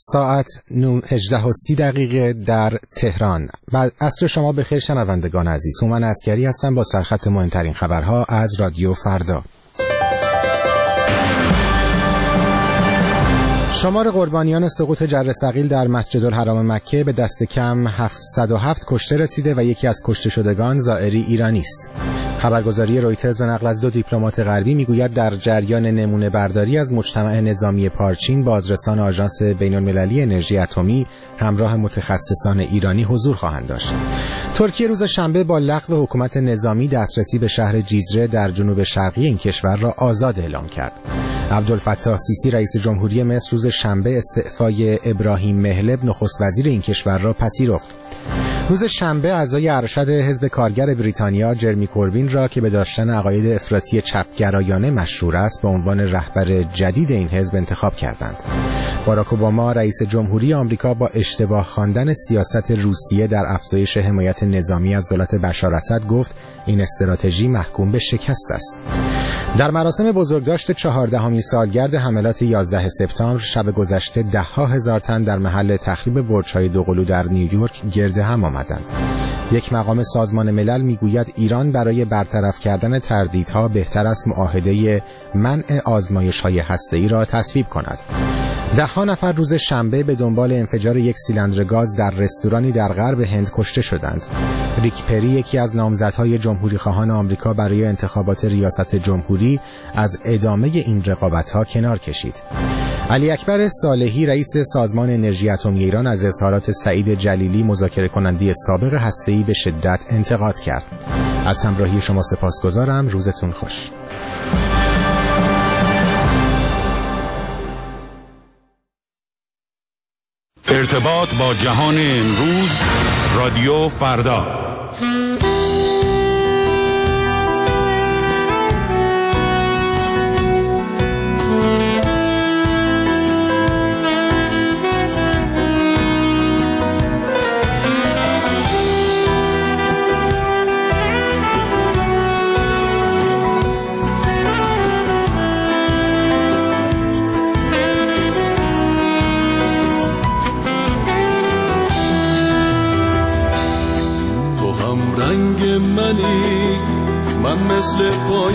ساعت 18:30 در تهران. بعد عصر شما بخیر شنوندگان عزیز. هومن عسکری هستم با سرخط مهمترین خبرها از رادیو فردا. شمار قربانیان سقوط جره ثقیل در مسجدالحرام مکه به دست کم 707 کشته رسیده و یکی از کشته شدگان زائری ایرانی است. خبرگزاری رویترز به نقل از 2 دیپلمات غربی میگوید در جریان نمونه برداری از مجتمع نظامی پارچین بازرسان آژانس بین‌المللی انرژی اتمی همراه متخصصان ایرانی حضور خواهند داشت. ترکیه روز شنبه با لغو حکومت نظامی دسترسی به شهر جیزره در جنوب شرقی این کشور را آزاد اعلام کرد. عبدالفتاح سیسی رئیس جمهوری مصر روز شنبه استعفای ابراهیم محلب نخست وزیر این کشور را پذیرفت. روز شنبه اعضای ارشد حزب کارگر بریتانیا جرمی کوربین را که به داشتن عقاید افراطی چپگرایانه مشهور است به عنوان رهبر جدید این حزب انتخاب کردند. باراک اوباما رئیس جمهوری آمریکا با اشتباه خواندن سیاست روسیه در افزایش حمایت نظامی از دولت بشار اسد گفت این استراتژی محکوم به شکست است. در مراسم بزرگداشت 14مین سالگرد حملات 11 سپتامبر شب گذشته ده‌ها هزار تن در محل تخریب برج‌های دوقلو در نیویورک گرد هم آمدند. یک مقام سازمان ملل میگوید ایران برای برطرف کردن تردیدها بهتر است معاهده منع آزمایش‌های هسته‌ای را تصویب کند. ده‌ها نفر روز شنبه به دنبال انفجار یک سیلندر گاز در رستورانی در غرب هند کشته شدند. ریک پری یکی از نامزدهای جمهوری‌خواهان آمریکا برای انتخابات ریاست جمهوری از ادامه این رقابت‌ها کنار کشید. علی اکبر صالحی رئیس سازمان انرژی اتمی ایران از اظهارات سعید جلیلی مذاکره کننده سابق هسته‌ای به شدت انتقاد کرد. از همراهی شما سپاسگزارم. روزتون خوش. ارتباط با جهان امروز، رادیو فردا. من مثل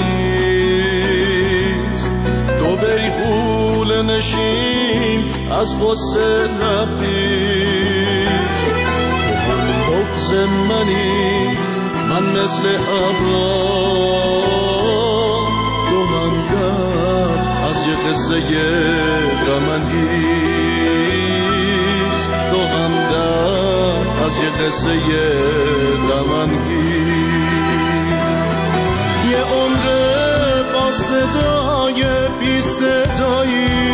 پاییز تو بری خول نشین از غصه لبریز. تو هم بغز منی من مثل ابرام، تو هم گرد از یه قصه غم انگیز، تو هم گرد از یه قصه غم انگیز. یه عمره با صدای بی صدایی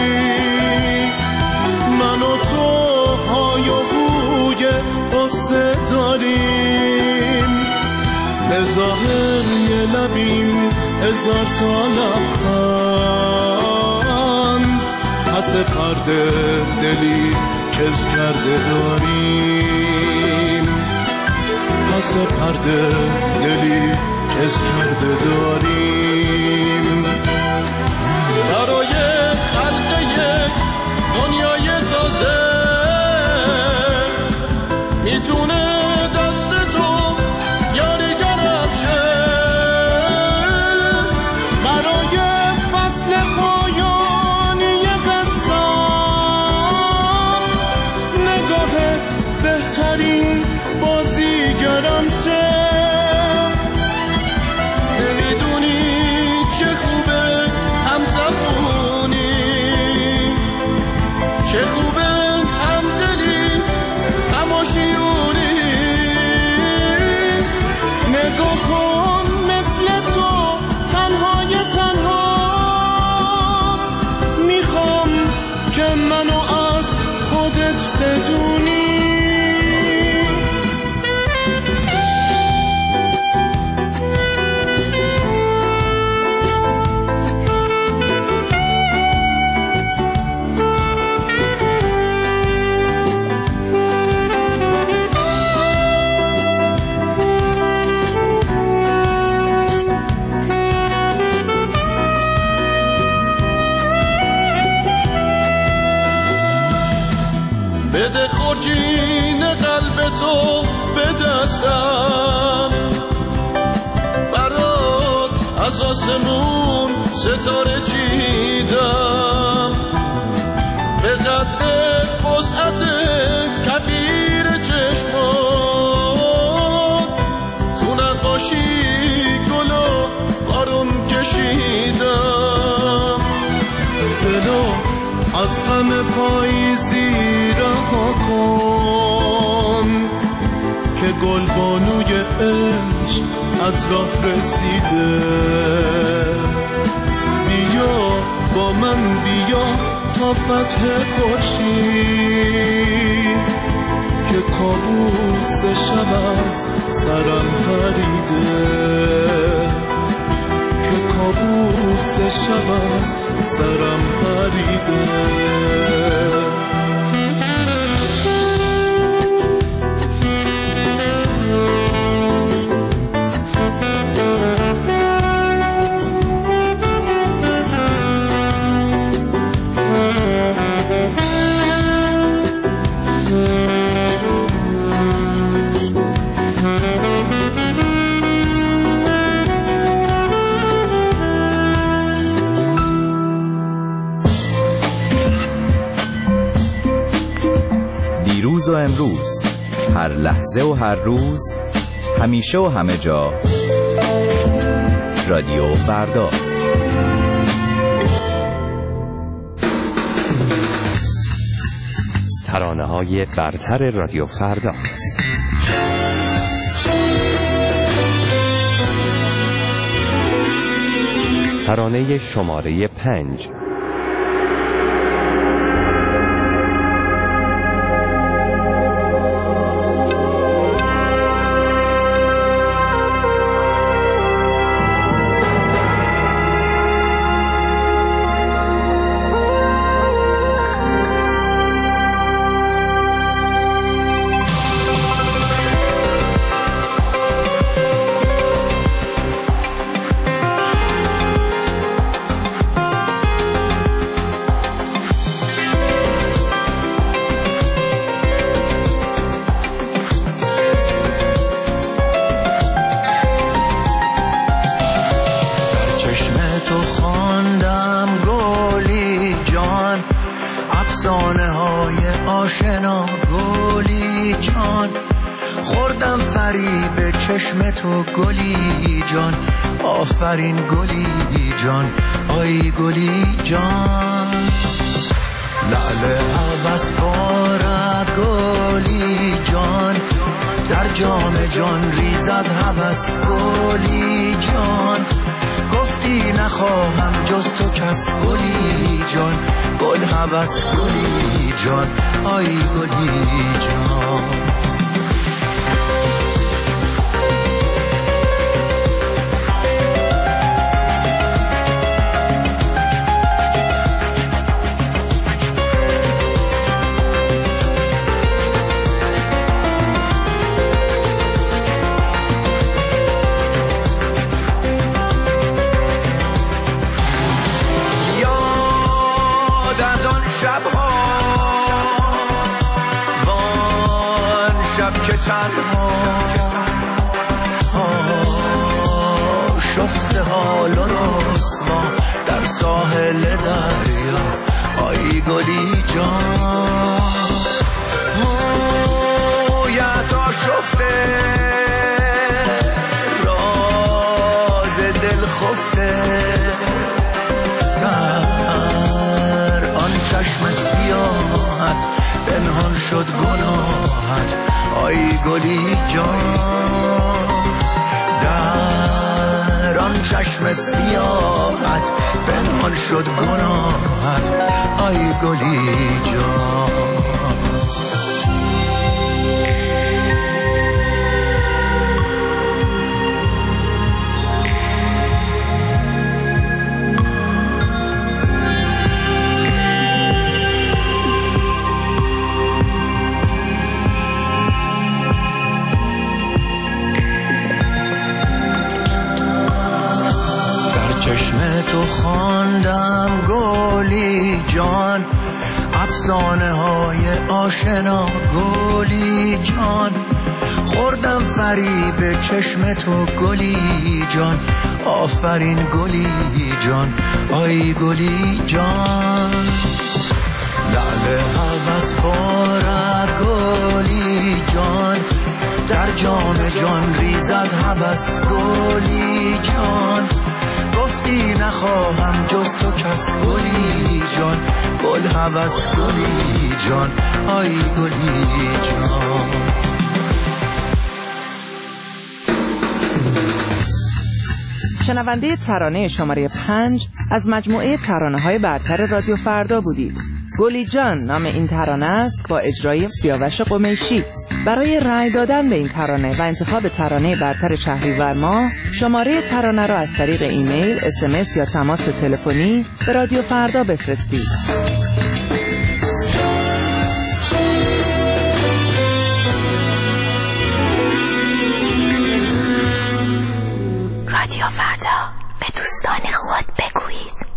من و تو های و بوی قصه داریم، به ظاهر یه لبیم هزار تا لبخند، پس پرده دلی کز کرده داریم، پس پرده دلی کز کرده داریم. برای خلق یک دنیای تازه میتونه دست تو یاریگرم شه، برای فصل پایانی قصه نگاهت بهترین بازیگرم شه. چه خوبه همدلی هماشیونی، نگاه کن مثل تو تنهای تنها میخوام که منو از خودت بدونی. بده خورجین قلب تو به دستم، برات از آسمون ستاره چیدم، به قد وسعت کبیر چشمات تو نقاشی گل و بارون کشیدم. دلو از غم پاییزی رها کن که گلبانوی عشق از راه رسیده. بیا با من بیا تا فتح خورشید که کابوس شب از سرم پریده، که کابوس شب از سرم پریده. دیروز و امروز، هر لحظه و هر روز، همیشه و همه جا، رادیو فردا. ترانه‌های برتر رادیو فردا. ترانه شماره 5. آشنا گلی جان، خوردم فریب چشم تو گلی جان، آفرین گلی جان، آی گلی جان. لعل عوض بارد گلی جان، در جام جان ریزد هوس گلی جان. گفتی نخواهم جز تو کس گلی جان، گل هوس گلی جان، آی گلی جان. شفته حال و رسوا در ساحل دریا، آی گلی جان. مویت آشفته راز دل خفته، در آن چشم سیاحت پنهان شد گناهت، آی گلی جان. در آن چشم سیاحت پنهان شد گناهت، آی گلی جان. چشم تو خواندم گلی جان، افسانه های آشنا گلی جان، خوردم فریب چشم تو گلی جان، آفرین گلی جان، آی گلی جان. لعل هوس بارد گلی جان، در جام جان ریزد هوس گلی جان، گفتی نخواهم جز تو کس گلی جان، گل هوس گلی جان، آی گلی جان. شنونده ترانه شماره 5 از مجموعه ترانه‌های برتر رادیو فردا بودید. گلی جان نام این ترانه است با اجرای سیاوش قمیشی. برای رأی دادن به این ترانه و انتخاب ترانه برتر شهریور ماه شماره ترانه را از طریق ایمیل، SMS یا تماس تلفنی به رادیو فردا بفرستید. رادیو فردا، به دوستان خود بگویید.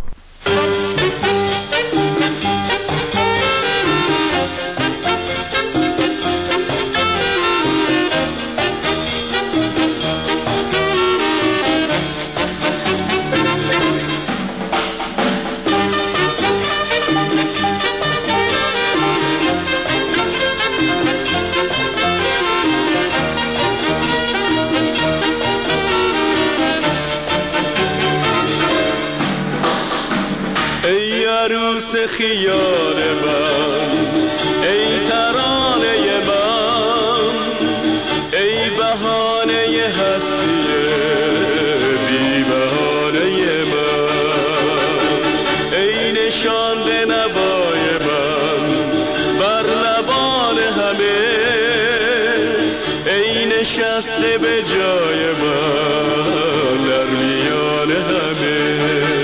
عروس خیال من، ای ترانه من، ای بهانه هستی بی بهانه من، ای نشانده نوای من بر لبان همه، ای نشسته به جای من در میان همه.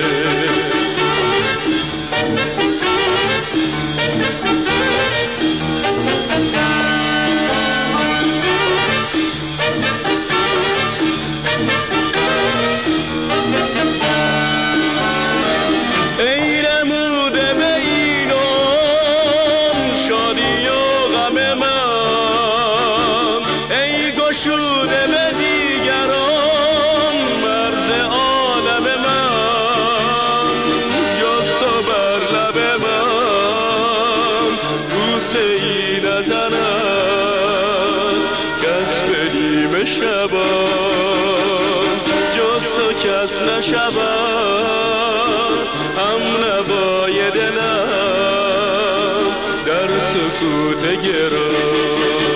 کس نشود هم نوای دلم در سکوت گرام.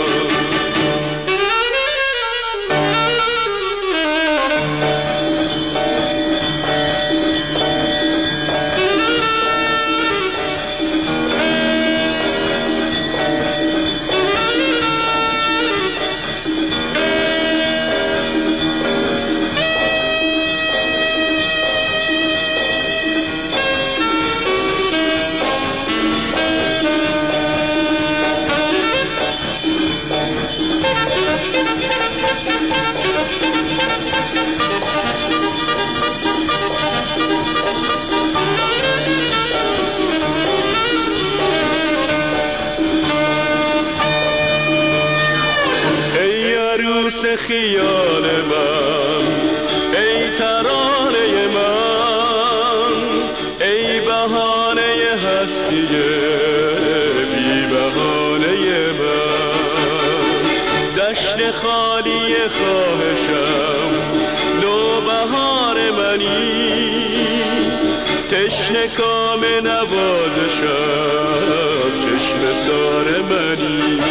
خیال من، ای ترانه من، ای بهانه هستی بی بهانه من، دشت خالی خواهشم نوبهار منی، تشنه کام نوازشم چشم سار منی.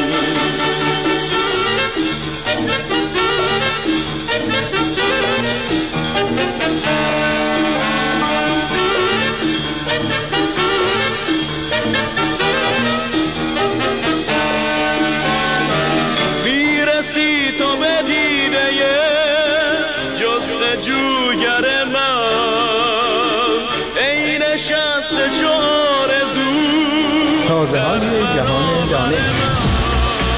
جوگر من، ای نشسته چو آرزو تازه های جهان دانش.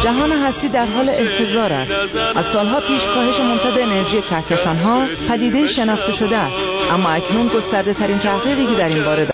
جهان هستی در حال احتضار است. از سالها پیش کاهش ممتد انرژی کهکشان‌ها پدیده شناخته شده است، اما اکنون گسترده ترین تحقیقی که در این باره